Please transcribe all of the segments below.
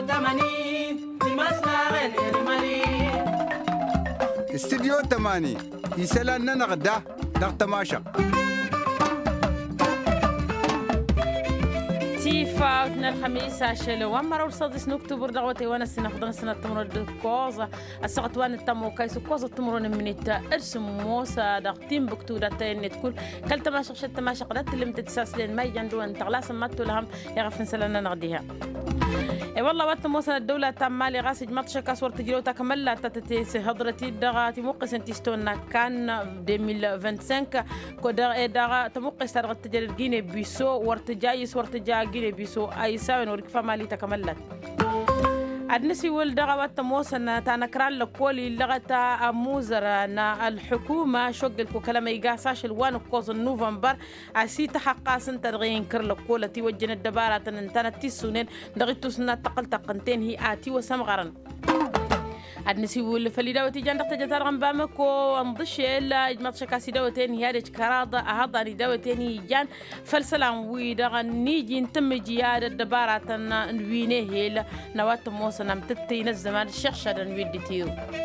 استديو 8 يسألنا نغدا دغ تماشق فاوتنا الخميس عشان ومر وصدس نكتبر دغوتي وانا السنة خضنا سنة تمر الكوزة السقط وانا التمو كايس كوزة تمرون من ارسم موسى دغتين بكتودة تين تقول كل تماشق شد تماشق قدرت اللي متتساس لين ما يجندو ان تغلاس ماتو لهم يغفن سلنا نغديها اي والله وقت موسى الدولة تم مالي غاسج مطشكا صور تجلو تكمل تتتي هضرتي دغاتي موقس انتستونا كان 2025 كدا دغا تموقس ترغت تجر جيني بيسو ورتجايس ورتجا جيني بيسو اي ساون وركفا مالي تكملت أدنسي ولدغا وقت موسى تانكران لكولي لغتا موزر نا الحكومة شوق الكلام يقاساش الوان كوز نوفمبر عسي تحقا سنتر غين كر لكولة توجن الدبارة تنتنا تيسونين دغيتو سنة تقل تقنتين هي آتي وسمغرن أدنسي ول فليداوتي جان دقت جتار غنبامكو انضش إلا إجماط شكاسي داوتين هيارج كراضة أهضاني داوتين جان فالسلام ويدا نيجي نتم جيادة دبارة نوينه هيل نوات موسى نمتتين الزمان الشيخ شادن ويدتيو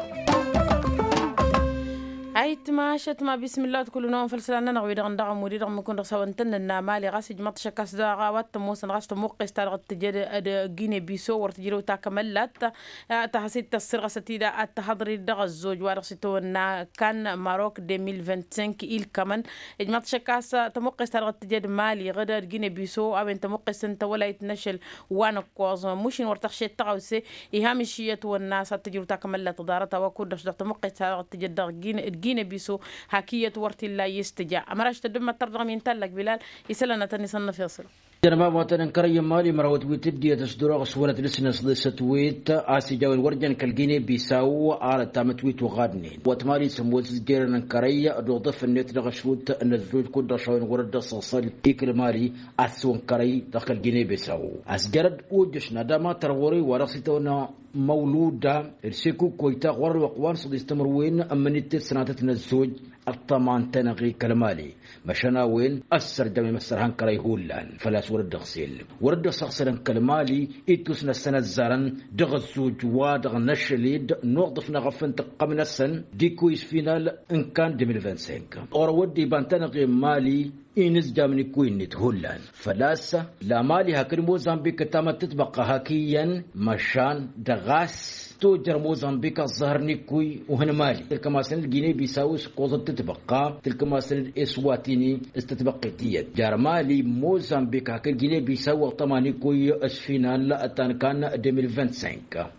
عيت ما شت ما بسم الله كل نوم فلسلنا نغوي دغن دغم ودي دغم كون رسوانتن النامالي غاسج مطشة كاس داغا وات موسن غاست موقس تارغ تجد جيني بيسو ورتجيرو تاكملات تحسيت السرغة ستيدا التحضري دغ الزوج وارغسيتو كان ماروك 2025 إل كمان مطشة كاس تموقس تارغ تجد مالي غدا جيني بيسو أو انت موقس انت ولا يتنشل وانا كوز موشين ورتخشي تغوسي إهامشية والناس تجيرو تاكملات دارتا وكودش دغ تموقس تارغ تجد جيني بيسو حكية ورتي لا يستجع أمراش تدم ترغم ينتلك بلال يسلنا تنسنا فيصل جنبا وطن كريم مالي مروت وتبدي تصدر صورة لسنس لستويت آسي جاول ورجن كالجيني بيساو على تامتويت وغادنين وتماري سموت جيران كريا دوضف النت لغشوت النزول كود شاون ورد صلصل إكل مالي أسون كري داخل جيني بيساو أسجرد ودشنا دما تروري ورصيتونا مولودة السيكو كويتا غور وقوان صد يستمروين أمنيت سنة الزوج الطمان تنغي كالمالي مشانا وين أسر دمي مسرهان كري هولان فلاس ورد غسيل صغسران كالمالي إتوسنا السنة الزارن دغ الزوج ودغ نشليد نوضفنا غفن تقمنا السن دي كويس فينال إن كان 2025 اور ودي بانتنغي مالي إنز جامني كوين نتهولان فلاسة لا مالي هكذا موزامبيك تامت تتبقى هكيا مشان دغاس توجر موزامبيك الظهر نيكوي وهنا مالي تلك ماسن الجيني بيساوس قوضة تتبقى تلك ماسن الإسواتيني استتبقيتية جار مالي موزامبيك هكذا الجيني بيساو طمانيكوي أسفينال أتان كان 2025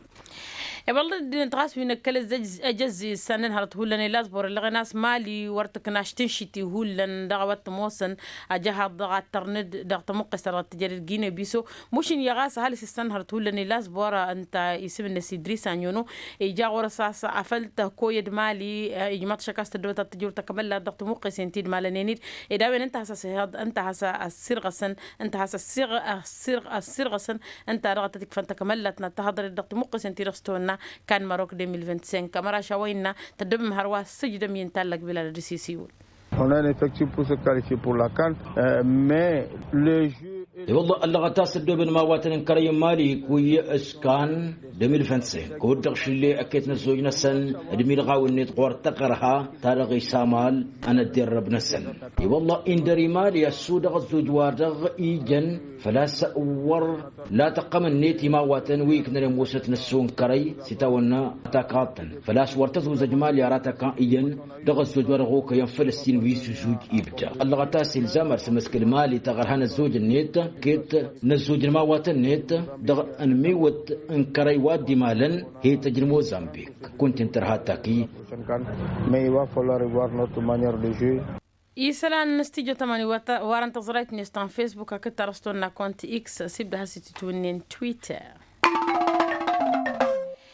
والله نتغاس في نكال أجزي السنة هرت هولن لازبور اللي ناس مالي ورتك ناشتنشتي هولن دعوات موسن أجها ضغط ترند ضغط مقص رات تجري جيني بيسو مشين يغاس هالس السنة هرت هولن لازبور أنت اسم الناس إدريس عنيونو إجا ورصاص عفلت كويد مالي إجماع شكاست الدولة تجور تكمل ضغط مقص انتيد مالنينيد إذا وين أنت حساس هاد أنت حساس السرغسن أنت حساس السرغسن أنت رغتك فانت كملت نتهضر الضغط مقص انتي رستونا كان ماروك 2025 كاميرا شوينا تدم هروا سجد مين تلك بلا ديسيسيول. On a un effectif pour se qualifier pour la CAN, mais le jeu والله اللغتاس الدوبن ما واتن كريم مالي كوي اسكان 2025 كود دغش اللي اكيت نزوجنا سن ادمي لغاو النت قور تقرها تارغي سامال انا درب نسن والله ان دري مالي السود غزوج وارغ ايجن فلا سأور لا تقم النيتي ما واتن ويك نرموست نسون كري ستاونا تاكاتن فلا سورتزو زجمال ياراتك ايجن دغزوج ورغوك ين فلسطين ويسوج يبدا اللغتاس الزمر سمسك المالي تغرهن الزوج النت كيت نزوج ما واتن نت دغ انميوت انكري وادي مالن هي تجري موزامبيك كنت انترهاتاكي mais il va falloir revoir notre manière de jouer. يسلان نستيجو تماني وارن تظريت نيستان فيسبوك كتا رستونا كونت إكس سيبدا هسيتي تونين تويتر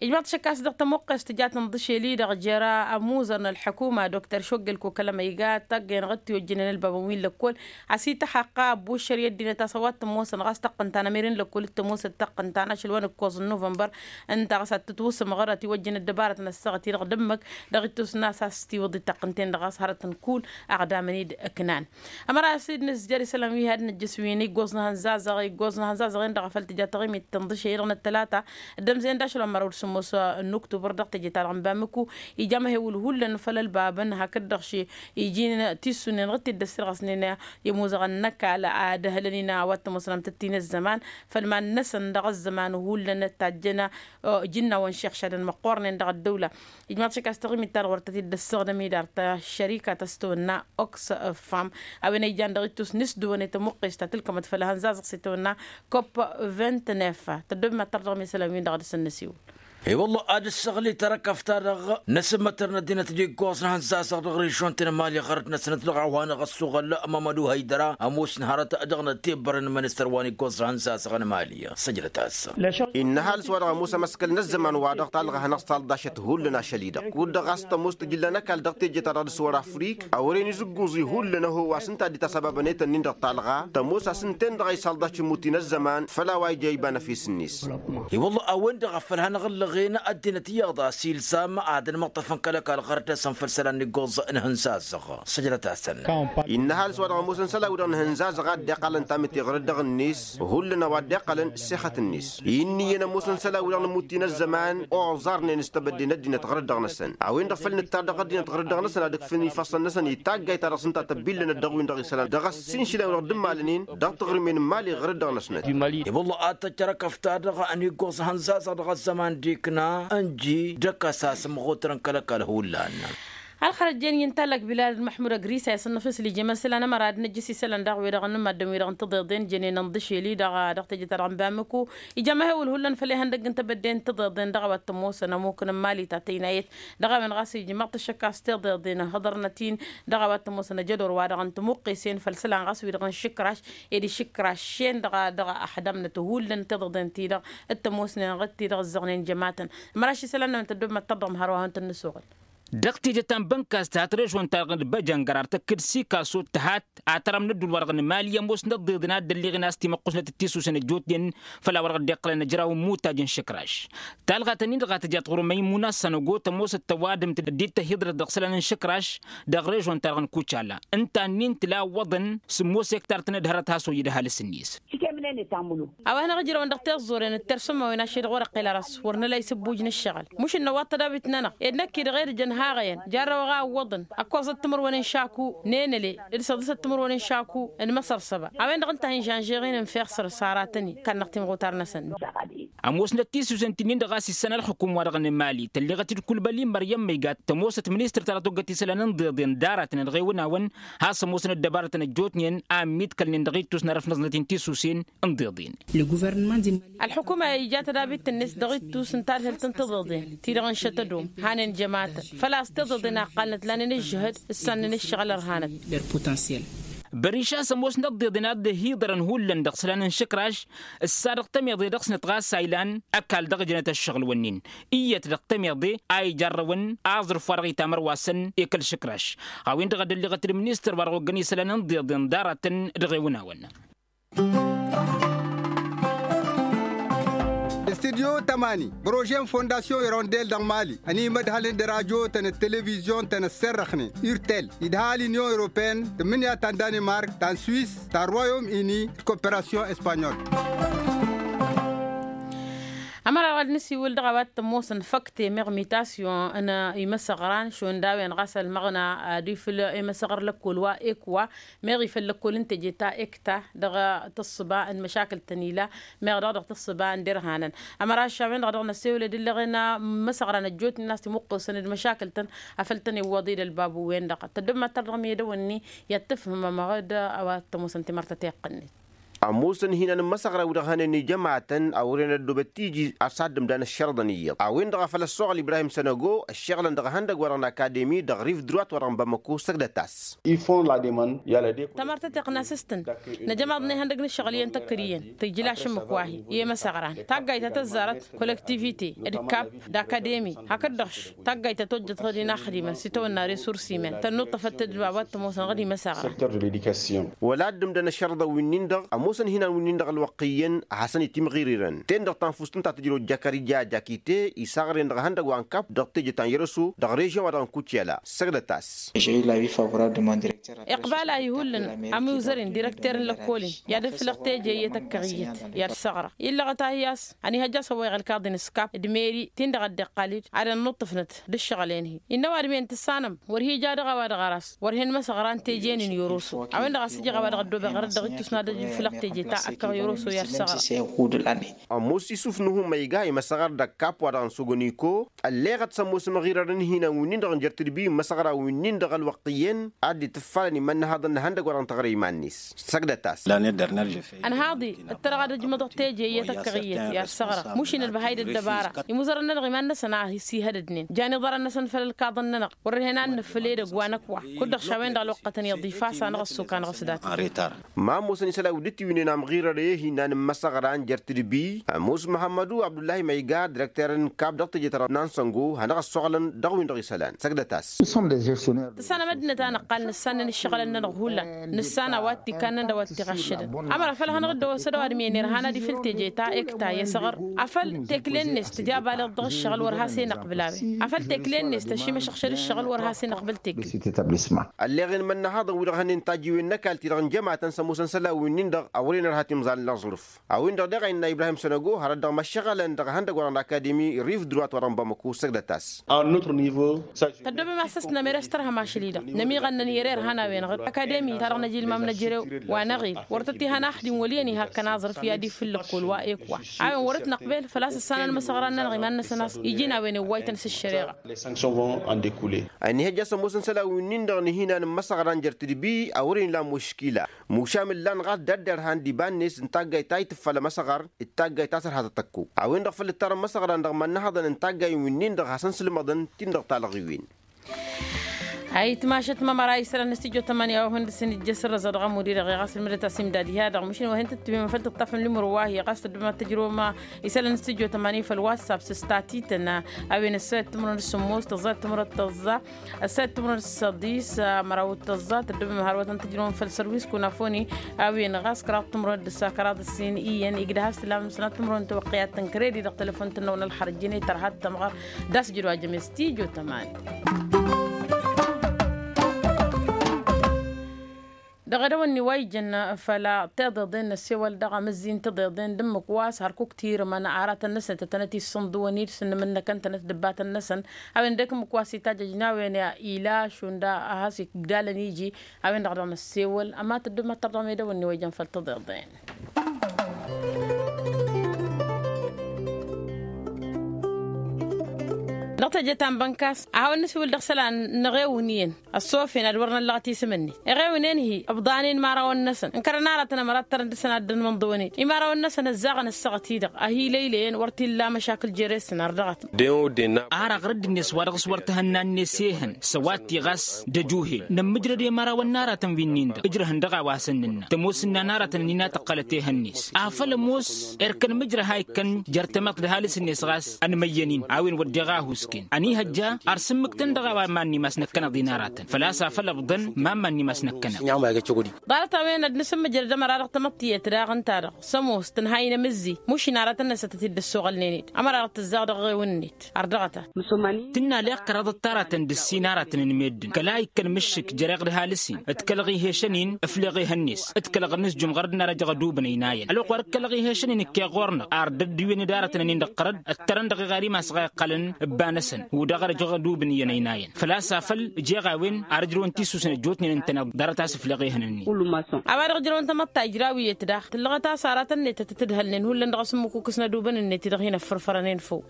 إجماع شكاس دقت موقع استجات نضشي لي دق جرا موزن الحكومة دكتور شوقل كو كلام يقات تجين غتي وجنين البابوين لكل عسيت حقا بوشر يدي تصوات موسن غاس تقنتانا ميرين لكل التموس تقنتانا شلون كوز نوفمبر انت غاس تتوسم غرتي وجن الدبارة نستغتي دق دمك دغتوس ناس استي وضي تقنتين دغاس هرت نقول أقدامني كنان أمر سيد نسجري سلامي هاد نجسويني جوزنا هنزازغي دغ فلت جاتغي تنضشي يرن الثلاثة الدم زين داش لما مرور سموسا النكتو بردق تجي ترى بامكو يجمع هول نفل البابن هكذا شيء يجينا تيسون نغطي الدسر غسننا يموزغ النكا على عاده لنا وقت مسلم تتين الزمان فلما نسن دغ الزمان وهول نتاجنا جنا ونشيخ شادن مقورن دغ الدولة يجمع شك استغمي ترغور تتي الدسر دمي دارت الشركة تستونا أوكس فام أو نيجان دغتوس نسدو نتمقش تلك متفلها نزازق ستونا كوب 29 تدوم ما ترغم يسلمين دغ السنسيول اي والله اد الشغلي ترى كفتار نسمة ترنا دينا تجي قوسنا هنساس غري شون تنا مالي خرتنا سنة الغوانا غسوغ لا امام دو هيدرا اموش نهارت ادغنا تيبرن منستر واني قوسنا هنساس غنا ماليه سجلة تاس انها السوار موسى مسكل نزمان وادق طالغ هنصال داشت هولنا شليدا ود غاست مستجلنا كال دقت جي ترى السوار افريك اوريني زغوزي هولنا هو سنتا دي تسبب نيت نين دق طالغا تموسى سنتين دغاي سال داش موتين الزمان فلا واي جايبانا في سنيس اي والله اوين دغفلها نغل غينا أدينا تياضا سيل سام عادن مقطفن كلك الغرتة سنفرسلان نقوز انهنساز سجلة أحسن إنها السوار موسى سلا ودن هنزاز غاد دقلن تامتي غردغ النيس هولنا ودقلن سخة النيس إني أنا موسى سلا ودن موتين الزمان أعذرني نستبدي ندينا غردغ نسن أوين دفلنا التردغ دينا غردغ نسن هذاك فيني فصل نسن يتاجي ترى سنتا تبيلنا الدغوين دغ سلام دغ سنشلا ودن مالنين دغ تغري من مالي غردغ نسن والله أتجرك افتادغ أن يقوز هنزاز دغ الزمان ديكنا أنجي دكا ساس مغوترن كلكال هولان الخرج جين ينتلك بلاد محمود غريسا يصنف لي جمال سلانه مراد نجسي سلان دغ ويرغن ما دم ويرغن تضدين جني نضشي لي دغ تجي ترى بامكو يجمع هول هولن فلي هندق انت بدين تضدين دغ وتموس انا ممكن مالي تاتينايت دغ من غاسي جمعت الشكاس تضدين هضرنتين دغ وتموس انا جدور وادغن تمقيسين فلسلان غاس ويرغن شكراش يدي شكراشين دغ احدمنا تهولن تضدين تي دغ التموس نغتي دغ الزغنين جماعه مراشي سلانه انت دوب ما تضم هروها انت النسوق دقتي جتان بنكاس تاتريش وان تارغن بجان قرار تكرسي كاسو تهات اترم ندو الورغن ماليا موس ندضنا دلي غناس تي مقوسنا تتيسو سنه جوتين فلا ورغ دقل نجراو موتا جن شكراش تالغا تنين غات جات غرو ميمونا سنغو تموس التوادم تدي تهدر دقسلان شكراش دغريش وان تارغن كوتشالا انت نين تلا وضن سمو سيكتار تندهرتها سو يدها للسنيس او انا غجر وان دكتور زورين الترسم وين شي ورق الى راس ورنا لا يسبوجن الشغل مش النواط دا بتننا انك غير جنهاغين جرى وغا وضن اكوز التمر وين شاكو نينلي لسه التمر وين شاكو المصر سبا او ان انت هنجانجيرين نفخسر صاراتني كان نختم غوتارنا سن اموس نتيسو سنتين دغاسي السنه الحكومه ورغن مالي تلغت الكل بالي مريم ميغات تموست منستر تلاتوغتي سلانن ضدين دارت نغيونا ون هاس موسن الدبارت نجوتنين اميت كلن دغيتوس نعرف نزلتين تيسوسين الحكومة جات دابت الناس دغيتو سنتار هل تنتظرين تيران شتدوم هانن جماعة فلا استظلنا قالت لنا نجهد السنة نشغل رهانت بريشا سموس نضدنا هيدرن هولن دقسلان شكراش السارق تميضي دقس نتغاس سايلان اكل دغجنة الشغل ونين اية دق تميضي اي جرون اعذر فرغي تامر واسن اكل شكراش غاوين دغد اللي غتر منيستر برغو غني سلان ضدن دارة دغيونا ون استديو تماني بروجين فونداسيون يرونديل دان مالي اني مدهالين دراجو تن التلفزيون تن السرخني يرتل يدهالي نيو اوروبين تمنيا تان دانمارك تان سويس تان رويوم اني كوبيراسيون اسبانيول أمر النسي ولد غوات موسن فكتي مغميتاسيون أنا يمسغران شو نداوي نغسل المغنى ديفل يمسغر لكل وإكوا مغي في لكل أنت جيتا إكتا دغا تصبا المشاكل تنيلة مغ دغ تصبا ندير هانا أمر الشعبين دغ نسي ولد اللي غنا مسغران الجوت الناس تمقص المشاكل تن أفلتني وضيد الباب وين دغ تدم ترغم يدوني يتفهم مغدا أو تموسن تمرت تيقني موسن هنا مسغرة ودغهنني جماعة أورينا الدوبتيجي أصادم دان الشرطنية أوين دغ فلسوغ إبراهيم سنغو الشغل دغهندق وران أكاديمي دغريف دروات وران بامكو سقدتاس تمرت تقنا سيستن نجمع ضني هندق الشغليين تكريين تجلا شمك واهي هي مسغران تاقاي تتزارت كولكتيفيتي الكاب داكاديمي هكدخش تاقاي تتوجد غدي ناخدي من ستونا ريسورسي من تنوط فتدبابات موسن غدي مسغران ولاد دم الشرطة وينيندغ أموسن هنا وينيندغ الوقيين حسن يتم غيريرن تين دغ تنفستن تاتجلو جاكاري جاكيتي يساغرين دغ هندق وانكاب دغ تيجي تانيرسو دغ ريجيو ودغ كوتشيلا سقدتاس إقبال أيهولن أمي وزرين ديركتير لكولين ياد فلقتي جاية تكغيت ياد صغرة إلا غتاهياس أني هجا سوي الكاردين سكاب دميري تندغ الدقاليج على النطفنت دشغلين هي إنه أرمين تسانم ورهي جاد غواد غراس ورهن مسغران تيجين يوروسو أوين دغ سجي غواد غدو بغرد دغ تسناد فلقتي جيتا أكا يوروسو ياد صغرة أموس يسوف نهم ميغاي مسغر دكاب ودغ سوغونيكو اللي غد سموس مغيرن هنا ونندغ جرتربي مسغرة ونندغ الوقيين عادي تفالني من هذا النهندق وران تغري مانيس سقدتاس أنا هذه الترغد جمدق تيجي يتكغيت يا صغرة مش إن البهايد الدبارة يمزر النغ ما النسنا سي هددنين جاني ضر النسن فالكاض النغ ورهنا نفليد جوانكوا كل خشوين دغ الوقت يضيفا سان غسو كان غسدات ما موسن يسلا ودتي وينام غير ريه نان مسغران جرتربي موس محمدو عبد الله ميغا ديريكتور كاب دغ تجي ترى نانسونغو هنغ الصغلن دغوين دغ سلان سقدتاس تسانا مدنا أنا قال نسانا الشغل إننا نقوله نسانا واتي كان دواتي غشد أمر فل هنغدو سدوا أدمينير هنا دي فلتي جيتا إكتا يصغر أفل تكلين نست جاب على الضغط الشغل ورهاسي نقبلابي أفل تكلين نست شي مش خشل الشغل ورهاسي نقبل تك اللي غن من هذا ورهن إنتاجي والنكال تيران جماعة تنسمو سنسلا ونندغ أولين رهاتي مزال لظروف أوين دغ إن إبراهيم سنغو هردغ مشغل إندغ هندغ وران أكاديمي ريف دروات وران بامكو سقدتاس تدوب ما أسسنا مرسترها ما شليدا نمي غن نيرير هنا وين غير أكاديمي ترى نجيل ما منجرو ونغي ورتتي هنا أحد وليني هك ناظر في أدي في القول وإيقوا عين ورتنا قبل فلاس السنة المسغران نغي ما الناس يجينا وين وايتنس الشريعة أني هجا سموسن سلا ونندغ نهينا المسغران جرتربي أورين لا مشكلة مشامل لان غاد دردر هاندي بانيس انتاجاي تايت فلا مسغر التاجاي تاسر هذا تكو أوين دغ فل الترى مسغران دغ من هذا انتاجاي ونندغ حسن سلمدن تندغ تالغيوين هاي تماشت ما مراي سر نستيجو 8 وهند سن الجسر زرغ مدير غاس المرتا سمدادي هذا مش وهند تبي من فلت الطفل اللي مرواه قاصد بما تجربه يسال نستيجو 8 في الواتساب ستاتي تنا اوين السات تمر السموس تزات تمر التزا السات تمر الصديس مراو تزا تدب مهروت تجربه في السيرفيس كنا فوني اوين غاس كرات تمر السكرات السين اين يقدها سلام سنه تمر توقيات كريدي دق تليفون تنون الحرجيني ترهات تمغر داس جروا جمستيجو 8 دغدوني وايجن فلا تضدين السوال دغ مزين تضدين دم كواس هركو كتير من عارات النسن تتنتي الصندوانير سن منك انت دبات النسن او عندك مكواسي تاج جناوين الى شوندا هاسي قدال نيجي او دغدون السوال اما تدم ترضم يدوني وايجن فلتضدين نقطة جتان بنكاس عاون نسوي الدخسلان نغيونين الصوفين الورنا اللغتي سمني غيونين هي أبضانين ما راو النسن انكرنا راتنا مرات ترندسن عدن منضونين إما راو النسن الزاغن السغتي دق أهي ليلين ورتي لا مشاكل جريسن أردغت عارق رد الناس ورغس ورتهن النسيهن سواتي غاس دجوهي نمجرد يما راو النارة تنفينين دا اجرهن دغا واسننا تموسنا نارة نينا تقالتيها الناس أفل موس اركن مجرى هاي كان جرتمق لهالس الناس غاس أن مينين عاوين ودغاهوس أني هجا أرسمك تندغوا ماني مسنكنا دينارات فلا سافل أبضن ما ماني مسنكنا ضالت وين النسم جرد مرارق تمطية تراغن تارق سموس تنهاينا مزي مش نارات الناس تتد السوغل نينيت أمرارق الزاغ دغي ونيت أردغتا تنا ليق قرض التارات دسينارات نميدن كلاي كان مشك جريق رهالسين اتكلغي هيشنين افلغي هنيس اتكلغ الناس جمغردنا رجغ دوبن ينايل الوق وركلغي هيشنين كي غورنا أردد ديوين دارتنا نين دقرد الترندغي غاري ما سغي قلن بان نسن ودغر جغدو بني ناين فلا سافل جيغاوين ارجلون تيسو سن جوتني انت درتا سفلغيهنني أبغى جرون تمت أجراوية تداخل اللغة صارت النت تتدهلن هو اللي نقسم كوكسنا دوبن النت تدخينا فرفرانين فوق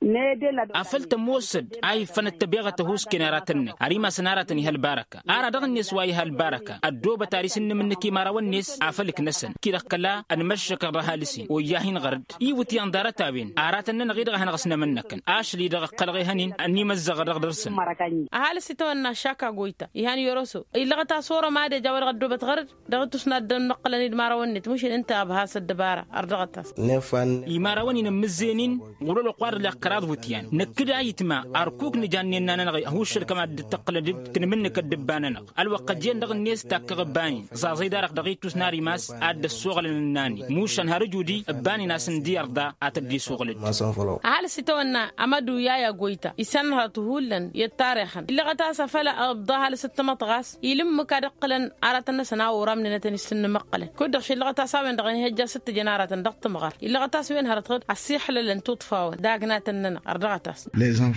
أفلت موسد أي فن التبيغة تهوس كناراتن أريما سناراتني هالباركة أرى دغن نسواي هالباركة الدوبة تاريسن منكي مارا والنس أفلك نسن كي رقلا أن مشك الرهالسين وياهين غرد يوتي أندارة تابين أراتن غير هنغسنا منكن أشلي دغ قلغي هنين أني مزغ رغدرسن أهل ستونا شاكا قويتا يعني يروسو اللغة صورة ما دي جاور غدوبة غرد دغتوسنا دم نقلني المارا والنت مش انت أبهاس الدبارة أرضغتاس نفن يماراوني نمزينين ولو قوار لقراد وتيان نكدا يتما أركوك نجانينا نغي هو الشركة ما تقلد كنمنك الدباننا الوقت جين دغ الناس تاكغباني زازي دارق دغيتوس ناري ماس عاد السوغل للناني موشان هرجودي باني ناس ندي أرضا أتدي سوغل هل ستونا أمدو يايا قويتا يسنها تهولن يتاريخن اللي غتاسا فلا أبضاها لستما تغاس يلم كادقلن أراتنا سنا ورامنا نتنسن مقلن كودر شي اللي غتاسا وين دغني هجا ست جنارات ندقت مغار اللي غتاسا وين هرتغد السيح لن تطفاو داغناتن أرضغتاس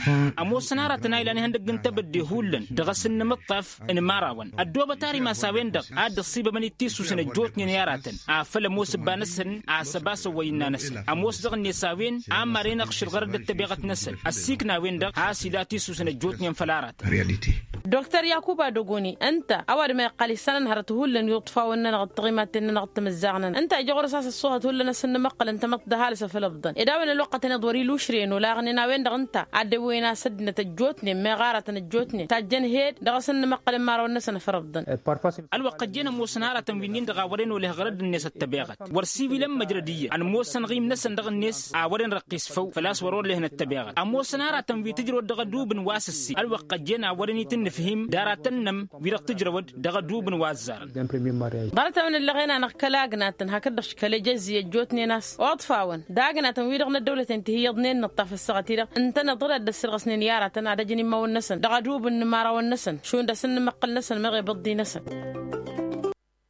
أمو سناراتنا إلى هندق نتبدي هولن دغسن مطف إن ماراون الدوبة تاري ما ساوين دغ عاد الصيبة من التيسو سنة جوتني نياراتن أفل موس بانسن عسباس وينا نسن أموس دغ نساوين عمارين أقش الغرد التبيغة نسن السيكنا وين دغ عاسلا تيسو سنة جوتني انفلارات دكتور يعقوب دوغوني أنت أول ما قال السنة هرته لن يطفى وإن نغطغيمات إن نغط مزعنا أنت أجور أساس الصوت ولا نسن مقل أنت مقدها لسه في الأبضن إذا من الوقت ندوري لوشرين ولا غنينا وين دغنت عدوينا سدنا تجوتني ما غارة تجوتني تاجن هيد دغسن مقل ما رو نسن في الأبضن الوقت جينا موسنارة تنوينين دغاورين وله غرد الناس التبيغات ورسيبي لما جردية أن موسن غيم نسن دغ الناس عورين رقيس فو فلاس ورور لهن التبيغات أموسنارة تنوي تجرو دغدوب واسسي الوقت جينا عوريني تنفهم داراتنم ويرق تجرود دغدوب وازار ضرت من اللي غينا نكلاقنا هكذا كلي جزية جوتني ناس واطفاون داقنا تنويرغنا الدولة تنتهي يضنين نطاف الصغاتيرة انت نضرت دسر سنين يارة تنعد جني ما والنسن دغدوب ما را والنسن شون دسن مقل نسن مغي بضي نسن